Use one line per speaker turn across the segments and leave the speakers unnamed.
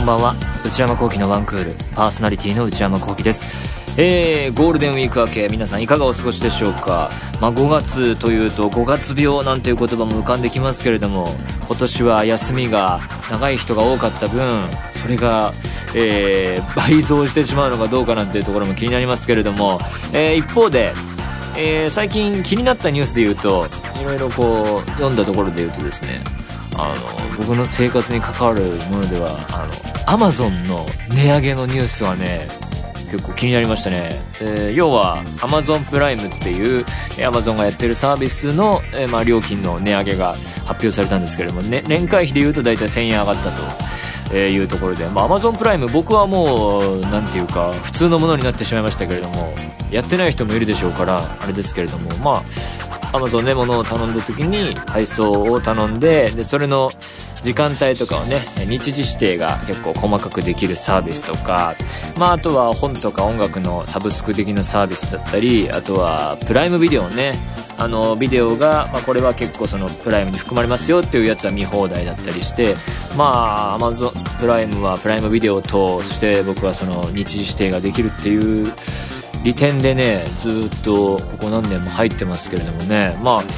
こんばんは。内山聖輝のワンクールパーソナリティの内山聖輝です。ゴールデンウィーク明け、皆さんいかがお過ごしでしょうか。5月というと5月病なんていう言葉も浮かんできますけれども、今年は休みが長い人が多かった分、それが、倍増してしまうのかどうかなんていうところも気になりますけれども、一方で、最近気になったニュースで言うと、いろいろこう読んだところで言うとですね、僕の生活に関わるものではAmazon の値上げのニュースはね結構気になりましたね。要は Amazon プライムっていう Amazon がやってるサービスの、料金の値上げが発表されたんですけれども、ね、年会費で言うと大体1000円上がったというところで、Amazon プライム僕はもうなんていうか普通のものになってしまいましたけれども、やってない人もいるでしょうからあれですけれども、Amazon で物を頼んだ時に配送を頼んで、それの時間帯とかをね、日時指定が結構細かくできるサービスとか、あとは本とか音楽のサブスク的なサービスだったり、あとはプライムビデオね、ビデオが、これは結構そのプライムに含まれますよっていうやつは見放題だったりして、Amazon プライムはプライムビデオと、そして僕はその日時指定ができるっていう利点でね、ずっとここ何年も入ってますけれどもね、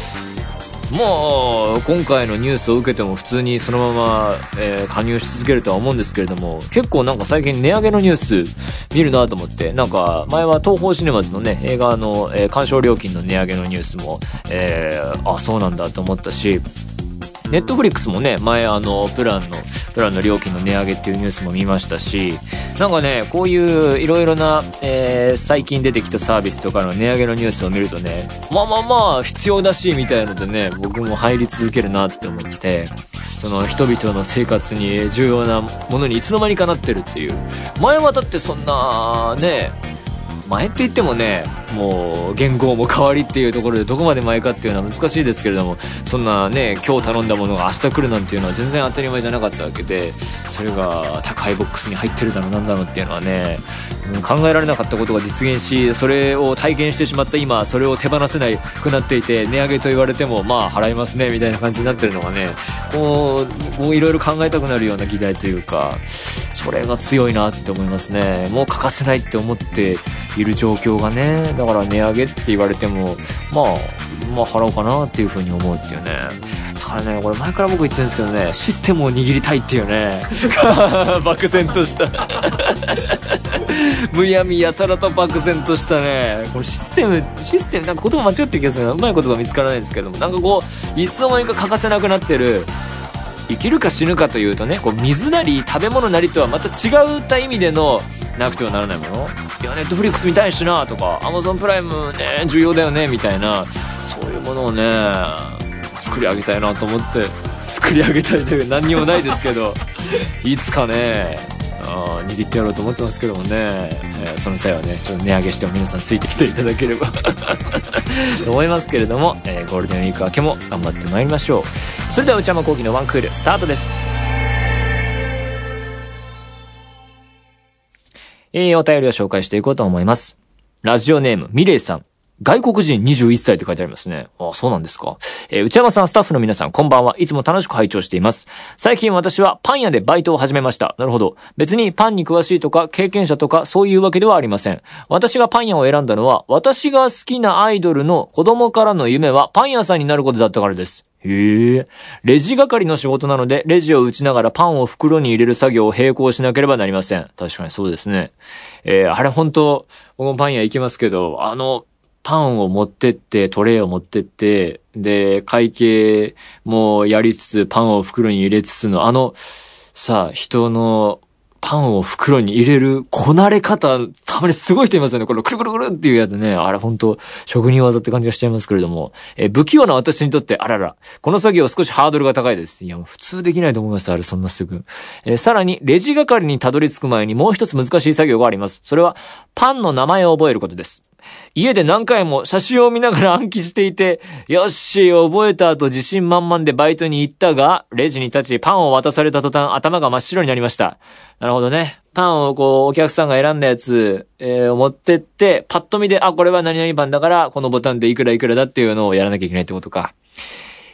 もう今回のニュースを受けても普通にそのまま、加入し続けるとは思うんですけれども、結構なんか最近値上げのニュース見るなと思って、なんか前は東宝シネマズのね映画の、鑑賞料金の値上げのニュースも、そうなんだと思ったし、ネットフリックスもね前プランの料金の値上げっていうニュースも見ましたし、なんかねこういういろいろな、最近出てきたサービスとかの値上げのニュースを見るとね、必要だしみたいなのでね、僕も入り続けるなって思って、その人々の生活に重要なものにいつの間にかなってるっていう。前はだってそんなね、前って言ってもね、もう元号も変わりっていうところでどこまで前かっていうのは難しいですけれども、そんなね今日頼んだものが明日来るなんていうのは全然当たり前じゃなかったわけで、それが宅配ボックスに入ってるだろうなんだろうっていうのはね、考えられなかったことが実現し、それを体験してしまった今、それを手放せなくなっていて、値上げと言われても払いますねみたいな感じになってるのがね、こういろいろ考えたくなるような議題というか、それが強いなって思いますね。もう欠かせないって思っている状況がね、だから値上げって言われても払おうかなっていう風に思うっていうね。だからね、これ前から僕言ってるんですけどね、システムを握りたいっていうね漠然としたむやみやたらと漠然としたね、これシステムなんか言葉間違ってる気がするな、うまい言葉見つからないですけども、なんかこういつの間にか欠かせなくなってる、生きるか死ぬかというとね、こう水なり食べ物なりとはまた違った意味でのなくてはならないもの、いやネットフリックス見たいしなとか、アマゾンプライムね重要だよねみたいな、そういうものをね作り上げたいなと思って、作り上げたいという何にもないですけどいつかね握ってやろうと思ってますけどもね、その際はねちょっと値上げしても皆さんついてきていただければと思いますけれども、ゴールデンウィーク明けも頑張ってまいりましょう。それでは内山聖輝のワンクールスタートです。お便りを紹介していこうと思います。ラジオネームミレイさん、外国人21歳って書いてありますね。そうなんですか。内山さん、スタッフの皆さん、こんばんは。いつも楽しく拝聴しています。最近私はパン屋でバイトを始めました。なるほど。別にパンに詳しいとか経験者とかそういうわけではありません。私がパン屋を選んだのは、私が好きなアイドルの子供からの夢はパン屋さんになることだったからです。レジ係の仕事なので、レジを打ちながらパンを袋に入れる作業を並行しなければなりません。確かにそうですね。あれ本当僕もパン屋行きますけど、パンを持ってって、トレイを持ってって、で、会計もやりつつ、パンを袋に入れつつの、人のパンを袋に入れるこなれ方、たまにすごい人いますよね。これくるくるくるっていうやつね。あれ本当職人技って感じがしちゃいますけれども。不器用な私にとって、この作業少しハードルが高いです。いや、普通できないと思います。あれそんなすぐ。さらに、レジ係にたどり着く前にもう一つ難しい作業があります。それは、パンの名前を覚えることです。家で何回も写真を見ながら暗記していて、よし、覚えた後自信満々でバイトに行ったが、レジに立ちパンを渡された途端頭が真っ白になりました。なるほどね。パンをお客さんが選んだやつ、持ってって、パッと見で、これは何々パンだから、このボタンでいくらいくらだっていうのをやらなきゃいけないってことか。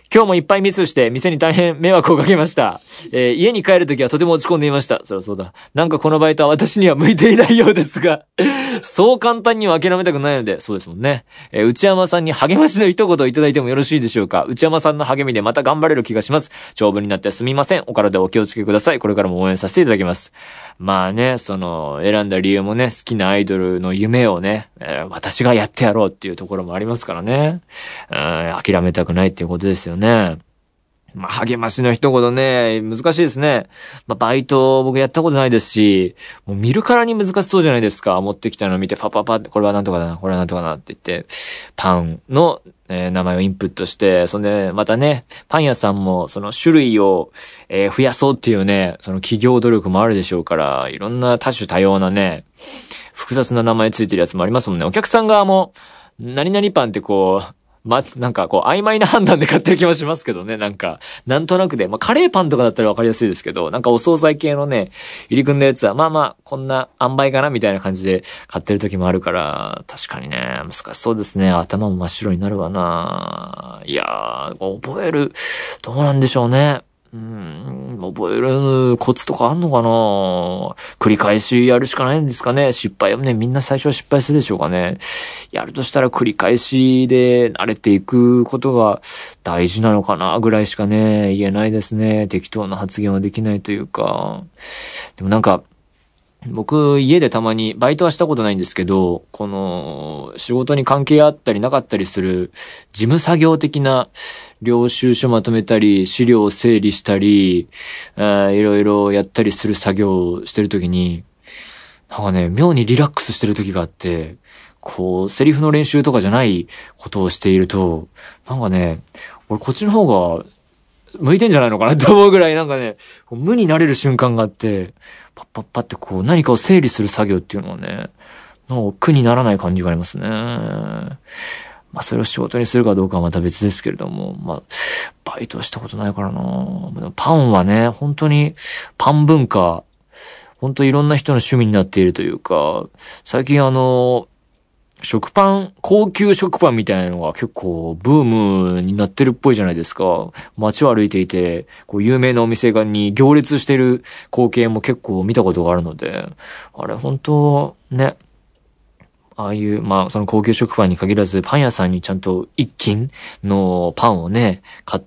今日もいっぱいミスして店に大変迷惑をかけました。家に帰るときはとても落ち込んでいました。そりゃそうだ。なんかこのバイトは私には向いていないようですが、そう簡単には諦めたくないので、そうですもんね。内山さんに励ましの一言をいただいてもよろしいでしょうか。内山さんの励みでまた頑張れる気がします。長文になってすみません。お体お気をつけください。これからも応援させていただきます。まあね、選んだ理由もね、好きなアイドルの夢をね、私がやってやろうっていうところもありますからね。諦めたくないっていうことですよね。まあ、励ましの一言ね、難しいですね。まあ、バイト僕やったことないですし、もう見るからに難しそうじゃないですか。持ってきたのを見てパパパって、これはなんとかだな、これはなんとかだなって言って、パンの、名前をインプットして、そんで、またね、パン屋さんもその種類を、増やそうっていうね、その企業努力もあるでしょうから、いろんな多種多様なね、複雑な名前ついてるやつもありますもんね。お客さん側も、何々パンってこう、なんかこう曖昧な判断で買ってる気もしますけどね。なんとなくで。まあ、カレーパンとかだったらわかりやすいですけど、なんかお惣菜系のね、入り組んだやつは、まあまあ、こんな塩梅かなみたいな感じで買ってる時もあるから、確かにね、難しそうですね。頭も真っ白になるわな。いやー、覚える、どうなんでしょうね。覚えるコツとかあんのかな。繰り返しやるしかないんですかね。失敗はね、みんな最初は失敗するでしょうかね。やるとしたら繰り返しで慣れていくことが大事なのかなぐらいしかね、言えないですね。適当な発言はできないというか。でもなんか、僕、家でたまに、バイトはしたことないんですけど、この、仕事に関係あったりなかったりする、事務作業的な、領収書まとめたり、資料を整理したり、いろいろやったりする作業をしてるときに、なんかね、妙にリラックスしてるときがあって、こう、セリフの練習とかじゃないことをしていると、なんかね、俺こっちの方が、向いてんじゃないのかなって思うぐらいなんかね、無になれる瞬間があって、パッパッパってこう何かを整理する作業っていうのはね、なんか苦にならない感じがありますね。まあそれを仕事にするかどうかはまた別ですけれども、まあ、バイトはしたことないからな。パンはね、本当にパン文化、本当いろんな人の趣味になっているというか、最近食パン、高級食パンみたいなのが結構ブームになってるっぽいじゃないですか。街を歩いていて、こう有名なお店に行列してる光景も結構見たことがあるので、あれ本当ね、ああいう、まあその高級食パンに限らずパン屋さんにちゃんと一斤のパンをね、買って、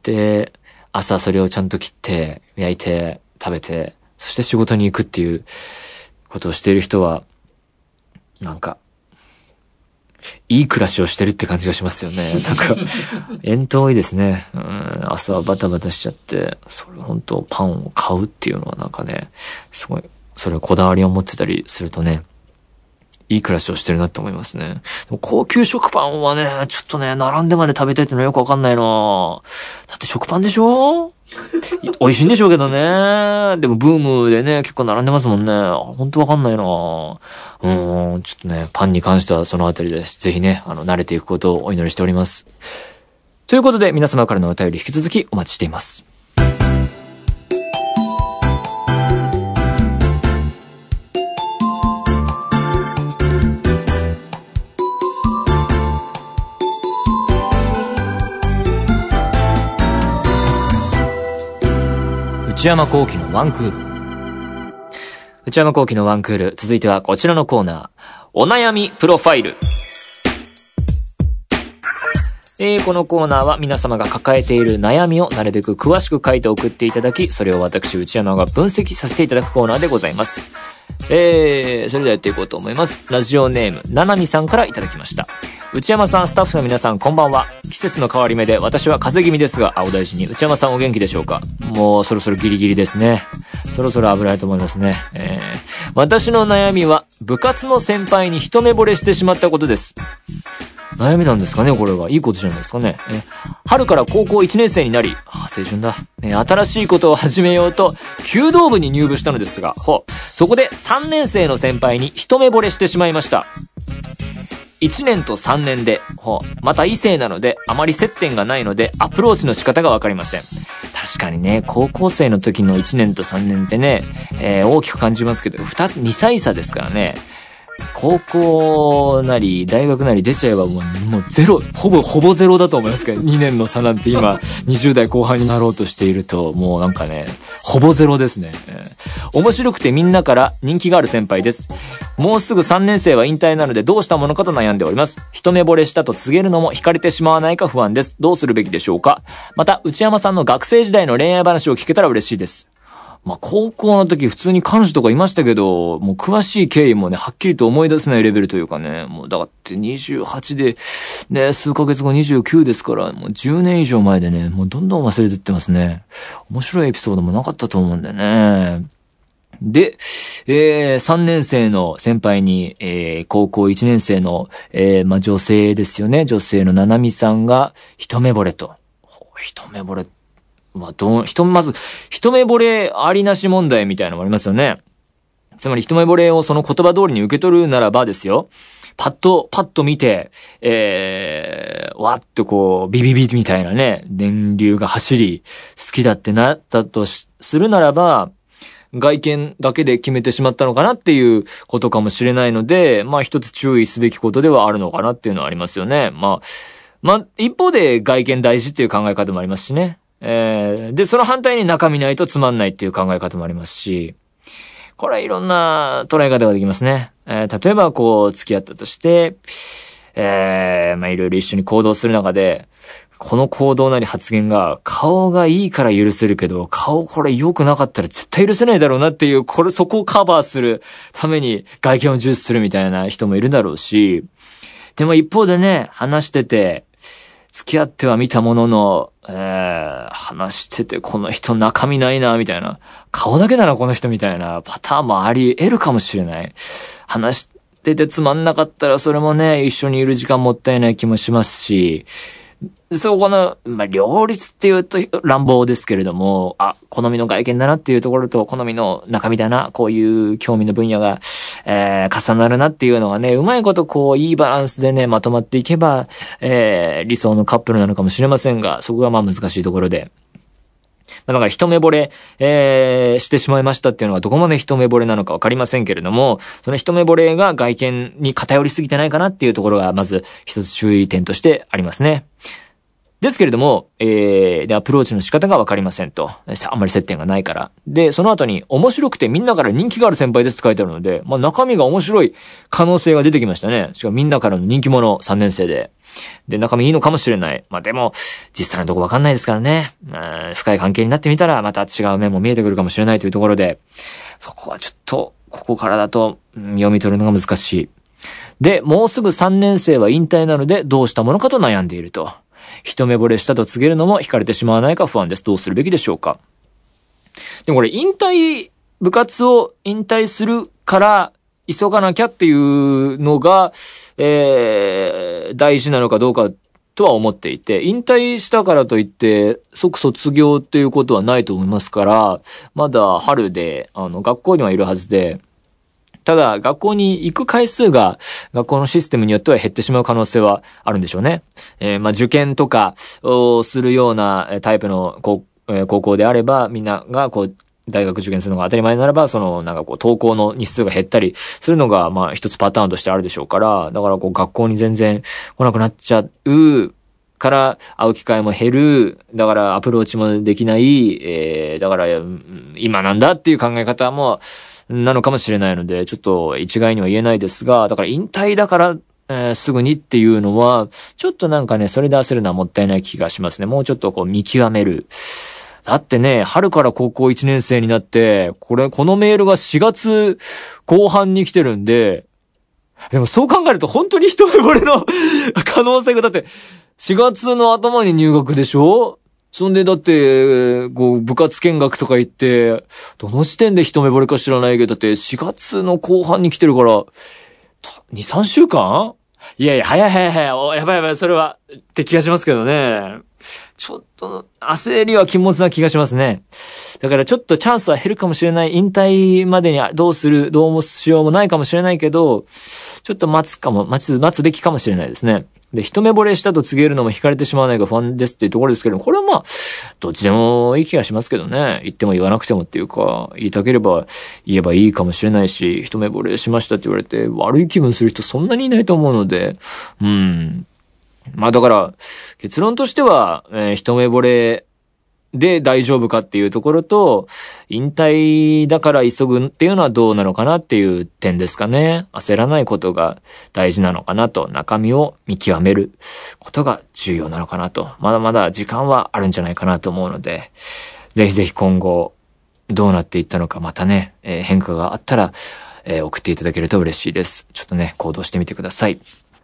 朝それをちゃんと切って、焼いて、食べて、そして仕事に行くっていうことをしている人は、なんか、いい暮らしをしてるって感じがしますよね。なんか、遠遠いですね。朝はバタバタしちゃって、それ本当パンを買うっていうのはなんかね、すごい、それをこだわりを持ってたりするとね、いい暮らしをしてるなって思いますね。でも高級食パンはね、ちょっとね、並んでまで食べたいってのはよくわかんないな。だって食パンでしょ美味しいんでしょうけどね。でもブームでね、結構並んでますもんね。ほんとわかんないな。ちょっとね、パンに関してはそのあたりです。ぜひね、慣れていくことをお祈りしております。ということで、皆様からのお便り引き続きお待ちしています。内山聖輝のワンクール。内山聖輝のワンクール。続いてはこちらのコーナー。お悩みプロファイル。このコーナーは皆様が抱えている悩みをなるべく詳しく書いて送っていただき、それを私内山が分析させていただくコーナーでございます。それではやっていこうと思います。ラジオネームななみさんからいただきました。内山さん、スタッフの皆さん、こんばんは。季節の変わり目で私は風邪気味ですが、お大事に。内山さんお元気でしょうか？もうそろそろギリギリですね。そろそろ危ないと思いますね。私の悩みは部活の先輩に一目惚れしてしまったことです。悩みなんですかね、これは。いいことじゃないですかね。春から高校1年生になり、青春だ。新しいことを始めようと、弓道部に入部したのですが、そこで3年生の先輩に一目惚れしてしまいました。1年と3年で、また異性なので、あまり接点がないので、アプローチの仕方がわかりません。確かにね、高校生の時の1年と3年ってね、大きく感じますけど、2歳差ですからね。 高校なり大学なり出ちゃえばもうゼロ、ほぼゼロだと思いますけど、2年の差なんて今20代後半になろうとしていると、もうなんかね、ほぼゼロですね。面白くてみんなから人気がある先輩です。もうすぐ3年生は引退なのでどうしたものかと悩んでおります。一目惚れしたと告げるのも惹かれてしまわないか不安です。どうするべきでしょうか。また内山さんの学生時代の恋愛話を聞けたら嬉しいです。高校の時普通に彼女とかいましたけど、もう詳しい経緯もね、はっきりと思い出せないレベルというかね、もうだって28で、ね、数ヶ月後29ですから、もう10年以上前でね、もうどんどん忘れてってますね。面白いエピソードもなかったと思うんでね。で、3年生の先輩に、高校1年生の、女性ですよね。女性のななみさんが一目惚れと。一目惚れ。まず、一目惚れありなし問題みたいなのもありますよね。つまり一目惚れをその言葉通りに受け取るならばですよ。パッと見て、わっとこう、ビビビみたいなね、電流が走り、好きだってなったとするならば、外見だけで決めてしまったのかなっていうことかもしれないので、一つ注意すべきことではあるのかなっていうのはありますよね。一方で外見大事っていう考え方もありますしね。で、その反対に中身ないとつまんないっていう考え方もありますし、これはいろんな捉え方ができますね。例えばこう付き合ったとして、いろいろ一緒に行動する中で、この行動なり発言が顔がいいから許せるけど、顔これ良くなかったら絶対許せないだろうなっていう、そこをカバーするために外見を重視するみたいな人もいるだろうし、でも一方でね、話してて、付き合っては見たものの、話しててこの人中身ないなみたいな、顔だけだなこの人みたいなパターンもあり得るかもしれない。話しててつまんなかったらそれもね、一緒にいる時間もったいない気もしますし、そこの、両立っていうと乱暴ですけれども、好みの外見だなっていうところと、好みの中身だな、こういう興味の分野が、重なるなっていうのがね、うまいことこう、いいバランスでね、まとまっていけば、理想のカップルなのかもしれませんが、そこが難しいところで。だから一目惚れ、してしまいましたっていうのがどこまで一目惚れなのかわかりませんけれども、その一目惚れが外見に偏りすぎてないかなっていうところが、まず一つ注意点としてありますね。ですけれども、で、アプローチの仕方がわかりませんと。あんまり接点がないから。で、その後に、面白くてみんなから人気がある先輩ですって書いてあるので、中身が面白い可能性が出てきましたね。しかもみんなからの人気者3年生で。で、中身いいのかもしれない。でも、実際のとこわかんないですからね。深い関係になってみたら、また違う面も見えてくるかもしれないというところで、そこはちょっと、ここからだと、読み取るのが難しい。で、もうすぐ3年生は引退なので、どうしたものかと悩んでいると。一目惚れしたと告げるのも惹かれてしまわないか不安です。どうするべきでしょうか。でもこれ部活を引退するから急がなきゃっていうのが、大事なのかどうかとは思っていて、引退したからといって即卒業っていうことはないと思いますから、まだ春で学校にはいるはずで、ただ、学校に行く回数が、学校のシステムによっては減ってしまう可能性はあるんでしょうね。受験とかをするようなタイプの高校であれば、みんなが大学受験するのが当たり前ならば、登校の日数が減ったりするのが、一つパターンとしてあるでしょうから、だから学校に全然来なくなっちゃうから、会う機会も減る、だからアプローチもできない、だから今なんだっていう考え方も、なのかもしれないので、ちょっと一概には言えないですが、だから引退だから、すぐにっていうのは、ちょっとそれで焦るのはもったいない気がしますね。もうちょっと見極める。だってね、春から高校1年生になって、このメールが4月後半に来てるんで、でもそう考えると本当に一目惚れの可能性が、だって4月の頭に入学でしょ？そんでだって、部活見学とか行って、どの時点で一目惚れか知らないけど、だって4月の後半に来てるから、2、3週間？いやいや、早い。やばい、それは、って気がしますけどね。 ちょっと焦りは禁物な気がしますね。だからちょっとチャンスは減るかもしれない。引退までにどうもしようもないかもしれないけど、ちょっと待つべきかもしれないですね。で、一目惚れしたと告げるのも惹かれてしまわないが不安ですっていうところですけども、これはまあ、どっちでもいい気がしますけどね。言っても言わなくてもっていうか、言いたければ言えばいいかもしれないし、一目惚れしましたって言われて悪い気分する人そんなにいないと思うので、まあだから、結論としては、一目惚れで大丈夫かっていうところと、引退だから急ぐっていうのはどうなのかなっていう点ですかね。焦らないことが大事なのかなと、中身を見極めることが重要なのかなと、まだまだ時間はあるんじゃないかなと思うので、ぜひぜひ今後どうなっていったのかまたね、変化があったら、送っていただけると嬉しいです。ちょっとね、行動してみてください。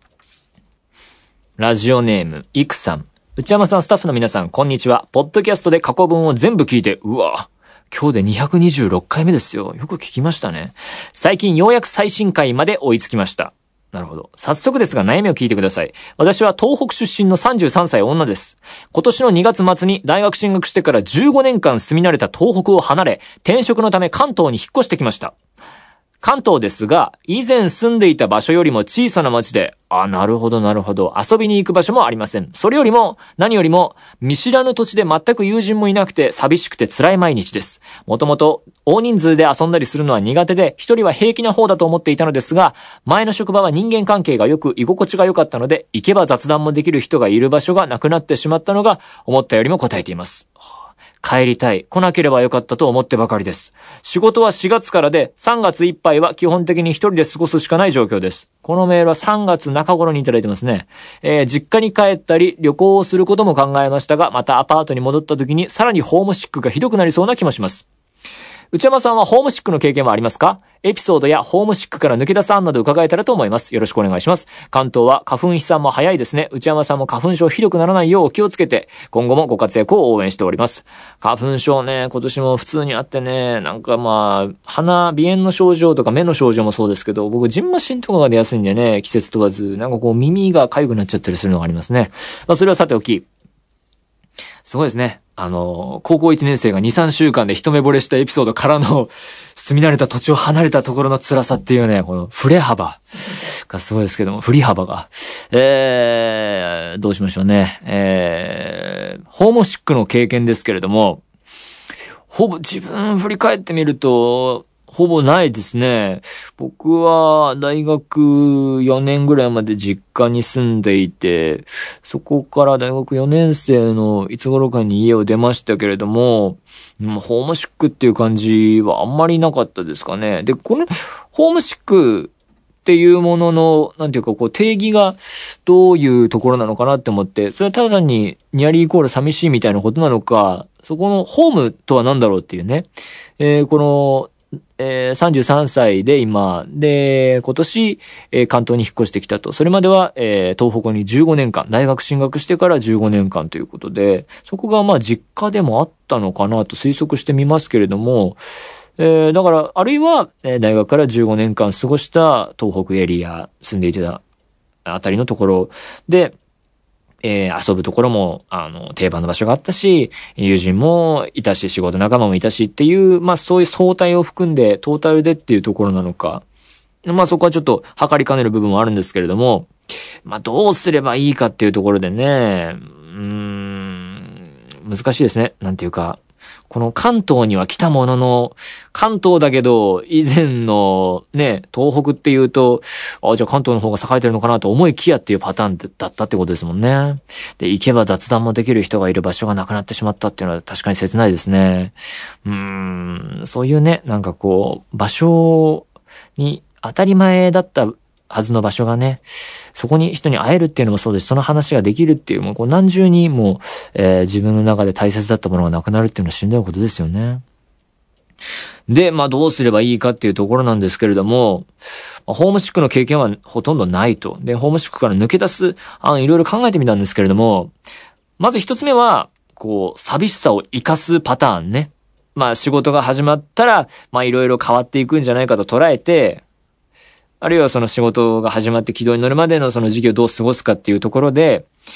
ラジオネーム、いくさん。内山さん、スタッフの皆さん、こんにちは。ポッドキャストで過去文を全部聞いて、うわ、今日で226回目ですよ。よく聞きましたね。最近ようやく最新回まで追いつきました。なるほど。早速ですが悩みを聞いてください。私は東北出身の33歳女です。今年の2月末に大学進学してから15年間住み慣れた東北を離れ、転職のため関東に引っ越してきました。関東ですが、以前住んでいた場所よりも小さな町で、なるほど。遊びに行く場所もありません。それよりも、何よりも、見知らぬ土地で全く友人もいなくて寂しくて辛い毎日です。もともと、大人数で遊んだりするのは苦手で、一人は平気な方だと思っていたのですが、前の職場は人間関係が良く、居心地が良かったので、行けば雑談もできる人がいる場所がなくなってしまったのが、思ったよりも答えています。帰りたい。来なければよかったと思ってばかりです。仕事は4月からで、3月いっぱいは基本的に一人で過ごすしかない状況です。このメールは3月中頃にいただいてますね。実家に帰ったり旅行をすることも考えましたが、またアパートに戻った時にさらにホームシックがひどくなりそうな気もします。内山さんはホームシックの経験はありますか？エピソードやホームシックから抜け出す案など伺えたらと思います。よろしくお願いします。関東は花粉飛散も早いですね。内山さんも花粉症ひどくならないよう気をつけて、今後もご活躍を応援しております。花粉症ね、今年も普通にあってね、なんかまあ、鼻炎の症状とか目の症状もそうですけど、僕、ジンマシンとかが出やすいんでね、季節問わず、なんかこう耳が痒くなっちゃったりするのがありますね。まあ、それはさておき。すごいですね。高校1年生が2、3週間で一目惚れしたエピソードからの住み慣れた土地を離れたところの辛さっていうね、この振れ幅がすごいですけども、振り幅が。どうしましょうね。ホームシックの経験ですけれども、ほぼ自分振り返ってみると、ほぼないですね。僕は大学4年ぐらいまで実家に住んでいて、そこから大学4年生のいつ頃かに家を出ましたけれども、ホームシックっていう感じはあんまりなかったですかね。で、このホームシックっていうものの、なんていうかこう定義がどういうところなのかなって思って、それはただ単にニアリーイコール寂しいみたいなことなのか、そこのホームとは何だろうっていうね。この33歳で今、で、今年、関東に引っ越してきたと。それまでは、東北に15年間、大学進学してから15年間ということで、そこがまあ実家でもあったのかなと推測してみますけれども、だから、あるいは、大学から15年間過ごした東北エリア、住んでいたあたりのところで、遊ぶところも、定番の場所があったし、友人もいたし、仕事仲間もいたしっていう、まあそういう相対を含んで、トータルでっていうところなのか。まあそこはちょっと測りかねる部分もあるんですけれども、まあどうすればいいかっていうところでね、難しいですね。なんていうか、この関東には来たものの、関東だけど、以前のね、東北っていうと、じゃあ関東の方が栄えてるのかなと思いきやっていうパターンだったってことですもんね。で、行けば雑談もできる人がいる場所がなくなってしまったっていうのは確かに切ないですね。そういうね、なんかこう、場所に当たり前だったはずの場所がね、そこに人に会えるっていうのもそうですし、その話ができるっていう、もうこう何重にも自分の中で大切だったものがなくなるっていうのはしんどいことですよね。で、まあどうすればいいかっていうところなんですけれども、ホームシックの経験はほとんどないと。で、ホームシックから抜け出す案いろいろ考えてみたんですけれども、まず一つ目は、こう、寂しさを生かすパターンね。まあ仕事が始まったら、まあいろいろ変わっていくんじゃないかと捉えて、あるいはその仕事が始まって軌道に乗るまでのその時期をどう過ごすかっていうところで、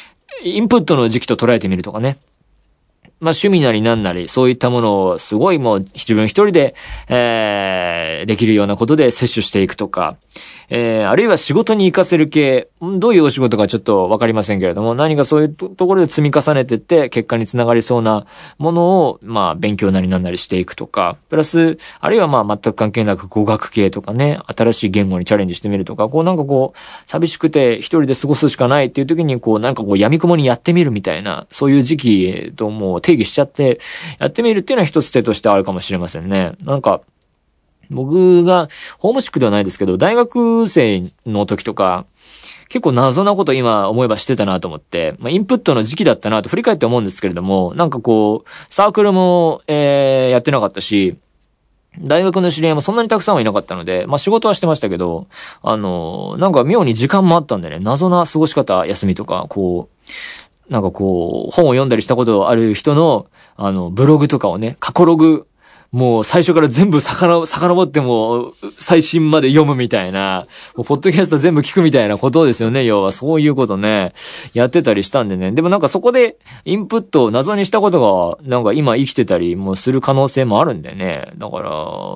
インプットの時期と捉えてみるとかね。まあ趣味なりなんなり、そういったものをすごいもう自分一人で、できるようなことで摂取していくとか、あるいは仕事に活かせる系、どういうお仕事かちょっとわかりませんけれども、何かそういうところで積み重ねてって結果につながりそうなものを、まあ勉強なりなんなりしていくとか、プラス、あるいはまあ全く関係なく語学系とかね、新しい言語にチャレンジしてみるとか、こうなんかこう、寂しくて一人で過ごすしかないっていう時にこうなんかこう闇雲にやってみるみたいな、そういう時期ともう定義しちゃって、やってみるっていうのは一つ手としてあるかもしれませんね。なんか、僕が、ホームシックではないですけど、大学生の時とか、結構謎なこと今思えばしてたなと思って、まあ、インプットの時期だったなと振り返って思うんですけれども、なんかこう、サークルも、やってなかったし、大学の知り合いもそんなにたくさんはいなかったので、まあ、仕事はしてましたけど、なんか妙に時間もあったんでね、謎な過ごし方、休みとか、こう、なんかこう、本を読んだりしたことある人の、ブログとかをね、過去ログ、もう最初から全部遡っても最新まで読むみたいな、もうポッドキャスト全部聞くみたいなことですよね、要は。そういうことね、やってたりしたんでね。でもなんかそこでインプットを謎にしたことが、なんか今生きてたりもする可能性もあるんでね。だから、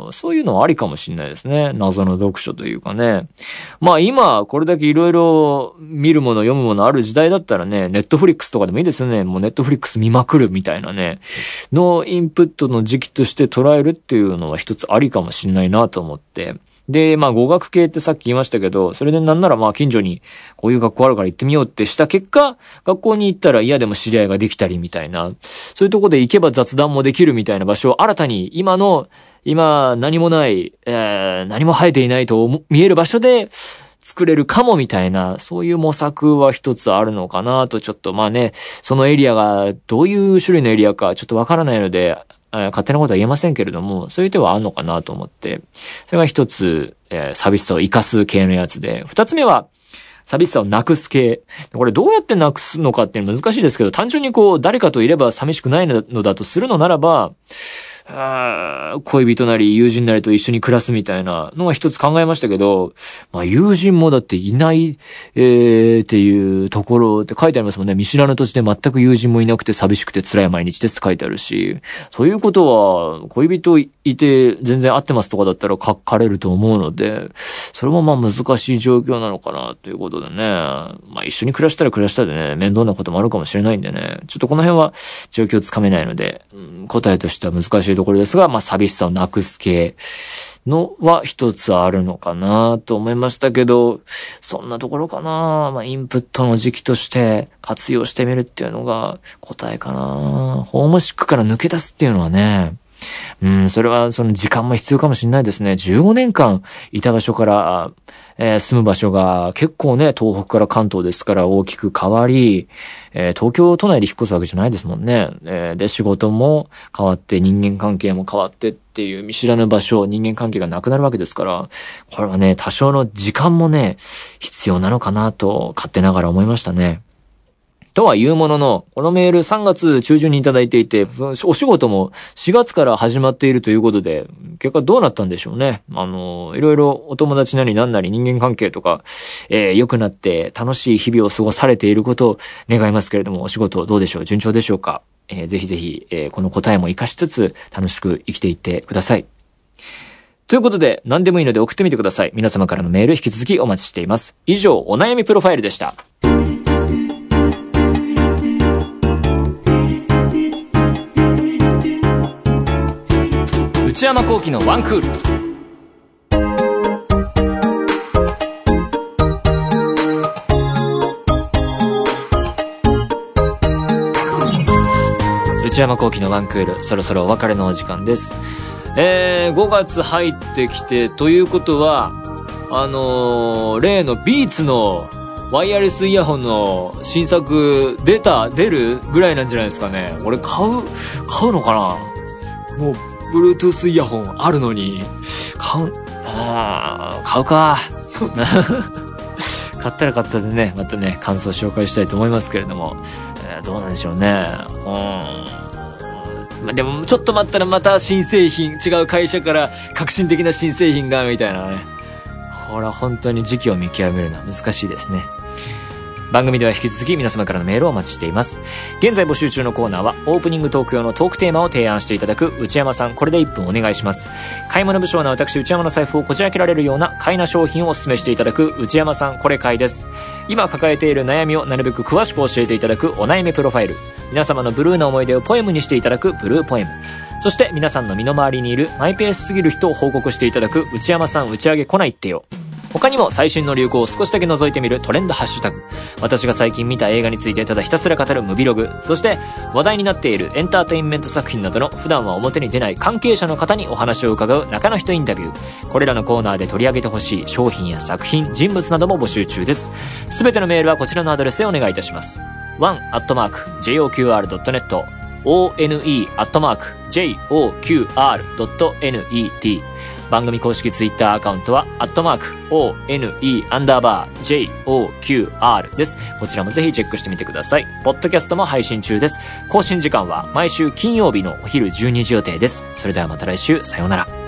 そういうのはありかもしれないですね。謎の読書というかね。まあ今、これだけいろいろ見るもの、読むものある時代だったらね、ネットフリックスとかでもいいですよね。もうネットフリックス見まくるみたいなね。のインプットの時期として捉えるっていうのは一つありかもしれないなと思って。で、まあ語学系ってさっき言いましたけど、それでなんならまあ近所にこういう学校あるから行ってみようってした結果、学校に行ったら嫌でも知り合いができたりみたいな、そういうとこで行けば雑談もできるみたいな場所を新たに今何もない、何も生えていないと見える場所で作れるかもみたいな、そういう模索は一つあるのかなと、ちょっとまあね、そのエリアがどういう種類のエリアかちょっとわからないので、勝手なことは言えませんけれども、そういう手はあるのかなと思って、それが一つ、寂しさを生かす系のやつで、二つ目は、寂しさをなくす系。これどうやってなくすのかっていうのは難しいですけど、単純にこう、誰かといれば寂しくないのだとするのならば、恋人なり友人なりと一緒に暮らすみたいなのは一つ考えましたけど、まあ友人もだっていない、っていうところって書いてありますもんね。見知らぬ土地で全く友人もいなくて寂しくて辛い毎日ですって書いてあるし、そういうことは恋人いて全然会ってますとかだったら書かれると思うので、それもまあ難しい状況なのかなということでね。まあ一緒に暮らしたら暮らしたでね、面倒なこともあるかもしれないんでね。ちょっとこの辺は状況つかめないので、答えとしては難しいところですが、まあ寂しさをなくす系のは一つあるのかなと思いましたけど、そんなところかな。まあインプットの時期として活用してみるっていうのが答えかな。ホームシックから抜け出すっていうのはね、それはその時間も必要かもしれないですね。15年間いた場所から、住む場所が結構ね、東北から関東ですから大きく変わり、東京都内で引っ越すわけじゃないですもんね。で、仕事も変わって人間関係も変わってっていう見知らぬ場所、人間関係がなくなるわけですから、これはね、多少の時間もね、必要なのかなと勝手ながら思いましたね。とは言うものの、このメール3月中旬にいただいていて、お仕事も4月から始まっているということで、結果どうなったんでしょうね。いろいろお友達なりなんなり人間関係とか、良くなって楽しい日々を過ごされていることを願いますけれども、お仕事どうでしょう？順調でしょうか？ぜひぜひ、この答えも活かしつつ楽しく生きていってください。ということで、何でもいいので送ってみてください。皆様からのメール引き続きお待ちしています。以上、お悩みプロファイルでした。内山聖輝のワンクール。内山聖輝のワンクール、そろそろお別れのお時間です。5月入ってきて、ということは例のビーツのワイヤレスイヤホンの新作出るぐらいなんじゃないですかね。俺買うのかな。もうBluetooth イヤホンあるのに買うか買ったら買ったでね、またね感想紹介したいと思いますけれども、どうなんでしょうね。でもちょっと待ったらまた新製品、違う会社から革新的な新製品がみたいなね。これは本当に時期を見極めるのは難しいですね。 番組では引き続き皆様からのメールをお待ちしています。現在募集中のコーナーはオープニングトーク用のトークテーマを提案していただく内山さん、これで1分お願いします。買い物不詳な私内山の財布をこじ開けられるような買いな商品をお勧めしていただく内山さん、これ買いです。今抱えている悩みをなるべく詳しく教えていただくお悩みプロファイル、皆様のブルーな思い出をポエムにしていただくブルーポエム、そして皆さんの身の回りにいるマイペースすぎる人を報告していただく内山さん打ち上げ来ないってよ。他にも最新の流行を少しだけ覗いてみるトレンドハッシュタグ、私が最近見た映画についてただひたすら語るムビログ、そして話題になっているエンターテインメント作品などの普段は表に出ない関係者の方にお話を伺う中の人インタビュー、これらのコーナーで取り上げてほしい商品や作品、人物なども募集中です。すべてのメールはこちらのアドレスでお願いいたします。one@joqr.net one@joqr.net、番組公式ツイッターアカウントは@one_joqr です。こちらもぜひチェックしてみてください。ポッドキャストも配信中です。更新時間は毎週金曜日のお昼12時予定です。それではまた来週、さようなら。